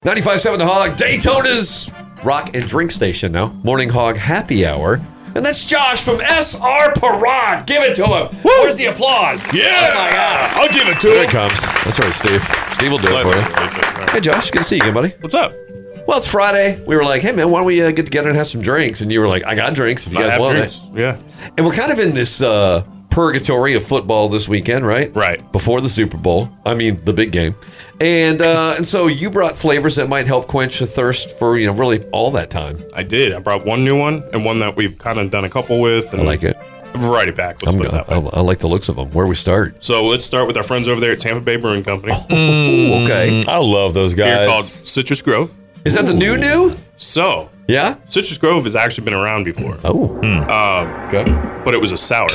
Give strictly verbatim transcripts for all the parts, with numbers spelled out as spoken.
ninety-five point seven The Hog, Daytona's rock and drink station now. Morning Hog Happy Hour. And that's Josh from S R Parade. Give it to him. Woo! Where's the applause? Yeah. Oh, my God. I'll give it to Here him. it comes. That's right, Steve. Steve will do it for you. Hey, Josh. Good to see you again, buddy. What's up? Well, it's Friday. We were like, hey, man, why don't we uh, get together and have some drinks? And you were like, I got drinks if you I guys have want drinks. it. Yeah. And we're kind of in this uh, purgatory of football this weekend, right? Right. Before the Super Bowl. I mean, the big game. And uh, and so you brought flavors that might help quench the thirst for, you know, really all that time. I did. I brought one new one and one that we've kind of done a couple with. And I like it. A variety pack. Let's I'm, put it that way. I, I like the looks of them. Where we start? So let's start with our friends over there at Tampa Bay Brewing Company. Ooh, okay. I love those Beer guys. called Citrus Grove. Is that the new new? So, Yeah? Citrus Grove has actually been around before, Oh. Okay. but it was a sour.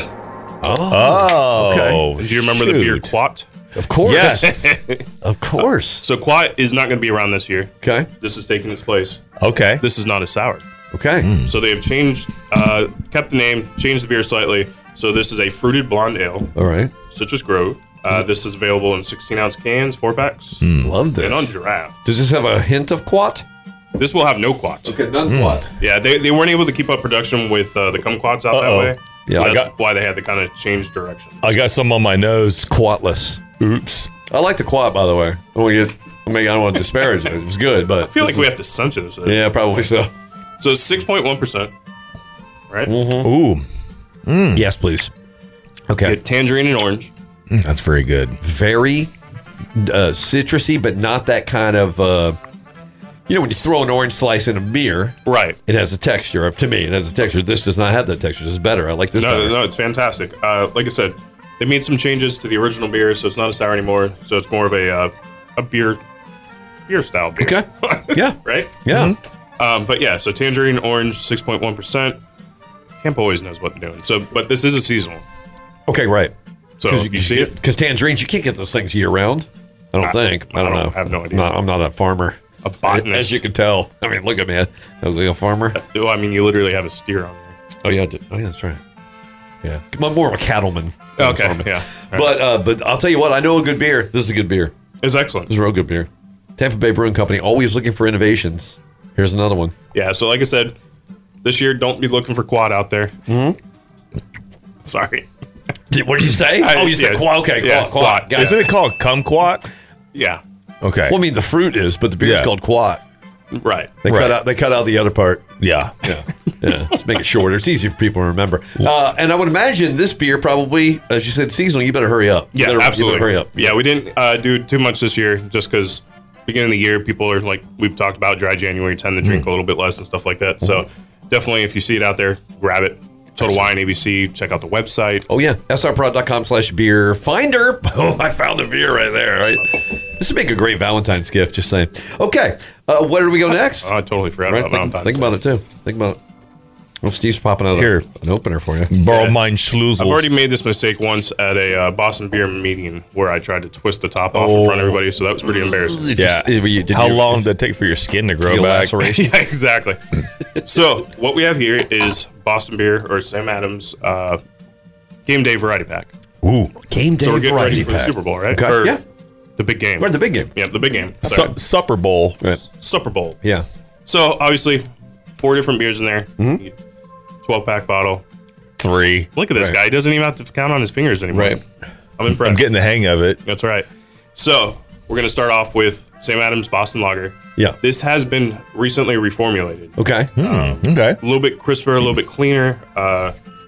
Oh, Okay. Do you remember the beer shoot. Quat? Of course. Yes. Of course. So Quat is not going to be around this year. Okay. This is taking its place. Okay. This is not a sour. Okay. So they have changed, uh, kept the name, changed the beer slightly. So this is a fruited blonde ale, All right. Citrus Grove. Uh, this is available in sixteen ounce cans, four packs, Love this. and on draft. Does this have a hint of quat? This will have no quats. Okay, none quat. Yeah, they, they weren't able to keep up production with uh, the kumquats out Uh-oh. that way. Yeah, so I that's got- why they had to kind of change direction. I got some on my nose. Quatless. Oops. I like the quat, by the way. I don't want to get. I mean, I don't want to disparage it. It was good, but I feel like we have to censor this. Yeah, probably so. So it's six point one percent, right? Ooh, Yes, please. Okay. You get tangerine and orange. that's very good. Very uh, citrusy, but not that kind of. Uh, you know, when you throw an orange slice in a beer, Right. it has a texture. To me, it has a texture. This does not have that texture. This is better. I like this No, better. no, it's fantastic. Uh, like I said, they made some changes to the original beer, so it's not a sour anymore. So it's more of a uh, a beer beer style beer. Okay. Yeah. Right? Yeah. Um, but yeah, so tangerine, orange, six point one percent. Tampa always knows what they're doing. So, but this is a seasonal. Okay. Right. So Because you, see it? Because tangerines, you can't get those things year round. I don't I- think. I I don't don't- know. I have no idea. I'm not, I'm not a farmer. A botanist. As you can tell. I mean, look at me. I'm like a farmer. Well, I mean, you literally have a steer on there. Oh yeah, I did. Oh yeah, that's right. Yeah, I'm more of a cattleman. than a Okay, farmer. yeah. All right. But uh, but I'll tell you what, I know a good beer. This is a good beer. It's excellent. This is a real good beer. Tampa Bay Brewing Company, always looking for innovations. Here's another one. Yeah, so like I said, this year, don't be looking for quad out there. Mm-hmm. Sorry. Did, what did you say? I- oh, you said yeah, quad. Okay, yeah, quad. quad. quad. Got Isn't it. it called kumquat? Yeah, Okay. Well, I mean, the fruit is, but the beer's Yeah. called quad. right. They Right. cut out. They cut out the other part. yeah. Yeah, yeah. Let's make it shorter. It's easy for people to remember. Uh, and I would imagine this beer probably, as you said, seasonal. You better hurry up. You Yeah, better, absolutely. You better hurry up. Yeah, we didn't uh, do too much this year just because beginning of the year, people are like, we've talked about dry January, tend to drink a little bit less and stuff like that. So definitely, if you see it out there, grab it. Total Wine A B C, check out the website. Oh, yeah. S R prod dot com slash beer finder. Oh, I found a beer right there, right? This would make a great Valentine's gift, just saying. Okay. Uh, where do we go next? Oh, I totally forgot Right, about think, Valentine's. think about it, too. Think about it. Well, Steve's popping out Here. an opener for you. Borrow Yeah. mine schloozels. I've already made this mistake once at a uh, Boston beer meeting where I tried to twist the top off in front of everybody, so that was pretty embarrassing. Yeah. If you- did How you- long did it take for your skin to grow Feel back? laceration? Yeah, exactly. So what we have here is Boston Beer or Sam Adams uh, Game Day Variety Pack. Ooh. Game day So we're getting variety ready for the pack. Super Bowl, right? Okay. Or Yeah. the big game. We're at the big game. Yeah, the big game. Su- Sorry. supper bowl. Right. Super Bowl. Yeah. So obviously, four different beers in there. Mm-hmm. twelve pack bottle. Three. Look at this Right. guy. He doesn't even have to count on his fingers anymore. Right. I'm impressed. I'm getting the hang of it. That's right. So we're going to start off with Sam Adams Boston Lager. Yeah. This has been recently reformulated. Okay. Okay. A little bit crisper, a little bit cleaner. Uh,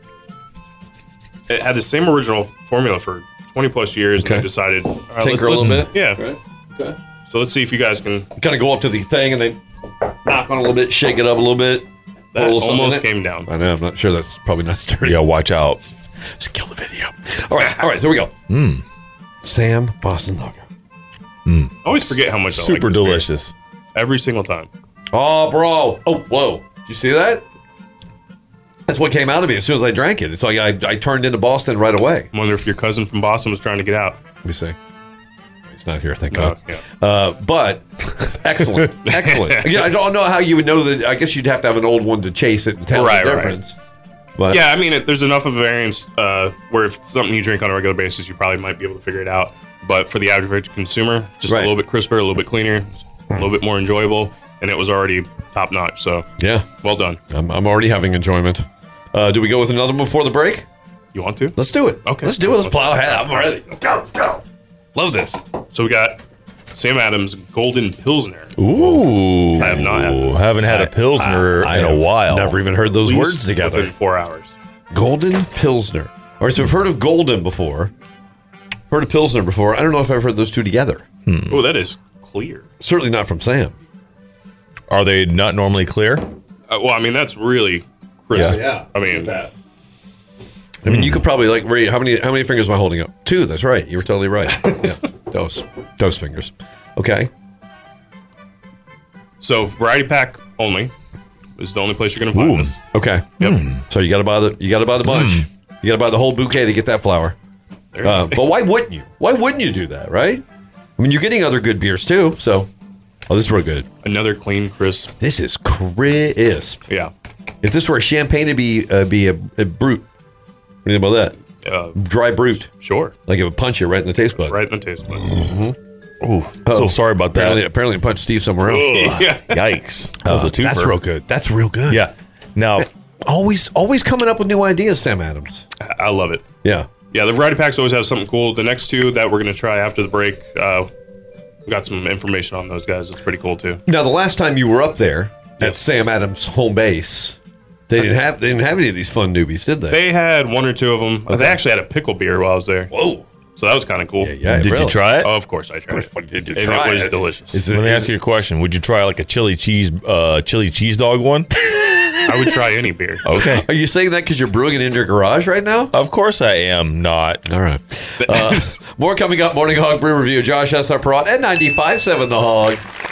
it had the same original formula for twenty plus years, Okay. and they decided, all right, let's- Tinker a little let's- bit. Yeah. Right. Okay. So let's see if you guys can. Kind of go up to the thing and then knock on a little bit, shake it up a little bit. Put a That little something almost in it. came down. I know. I'm not sure that's probably not sturdy. Yeah, watch out. Just kill the video. All right. All right. Here we go. Sam Boston Lager. I always forget how much I like Super this beer. delicious. Every single time. Oh, bro. Oh, whoa. Did you see that? That's what came out of me as soon as I drank it. It's like I, I turned into Boston right away. I wonder if your cousin from Boston was trying to get out. Let me see. He's not here, thank No, God. yeah. Uh, but excellent, excellent. Again, I don't know how you would know that. I guess you'd have to have an old one to chase it and tell Right, the right. difference. But Yeah, I mean, it, there's enough of a variance uh, where if it's something you drink on a regular basis, you probably might be able to figure it out. But for the average consumer, just Right. a little bit crisper, a little bit cleaner. a little bit more enjoyable, and it was already top notch. So Yeah, well done. I'm, I'm already having enjoyment. Uh, do we go with another one before the break? You want to? Let's do it. Okay. Let's do it. Let's plow ahead. I'm ready. Let's go. Let's go. Love this. So we got Sam Adams Golden Pilsner. Ooh. I have not had this. Haven't had a Pilsner I in a have while. Never even heard those At words least together. within four hours. Golden Pilsner. All right, so I've heard of Golden before. Heard of Pilsner before. I don't know if I've heard those two together. Oh, that is clear. Certainly not from Sam. Are they not normally clear? Uh, well, I mean, that's really crisp. Yeah. I mean, that. I mean, you could probably like Ray. How many? How many fingers am I holding up? Two. That's right. You were totally right. Yeah, those, those fingers. Okay. so variety pack only is the only place you're going to find Ooh. this. Okay. Yep. So you got to buy the. You got to buy the bunch. You got to buy the whole bouquet to get that flower. There you Uh, go. but why wouldn't you? Why wouldn't you do that? Right? I mean, you're getting other good beers too. So, oh, this is real good. Another clean, crisp. This is crisp. Yeah. If this were a champagne, it'd be uh, be a, a brute. What do you think about that? Uh, Dry brute. sure. Like it would punch you right in the taste bud. Right in the taste bud. Ooh. So sorry about Apparently, that. apparently it punched Steve somewhere else. Yeah. Yikes. That was a twofer. That's real good. That's real good. Yeah. Now, Always, always coming up with new ideas, Sam Adams. I love it. Yeah. Yeah, the variety packs always have something cool. The next two that we're going to try after the break, uh, we got some information on those guys. It's pretty cool too. Now, the last time you were up there at Yes. Sam Adams' home base, they didn't have they didn't have any of these fun newbies, did they? They had one or two of them. They actually had a pickle beer while I was there. Whoa. So that was kind of cool. Yeah. did really. you try it? Oh, of course I tried it. What did you And try it was it? delicious. Is it- Let me is ask you a question. Would you try like a chili cheese, uh, chili cheese dog one? I would try any beer. Okay. Are you saying that because you're brewing it in your garage right now? Of course I am not. All right. Uh, more coming up. Morning Hog Brew Review. Josh S R. Perrott at ninety-five point seven The Hog.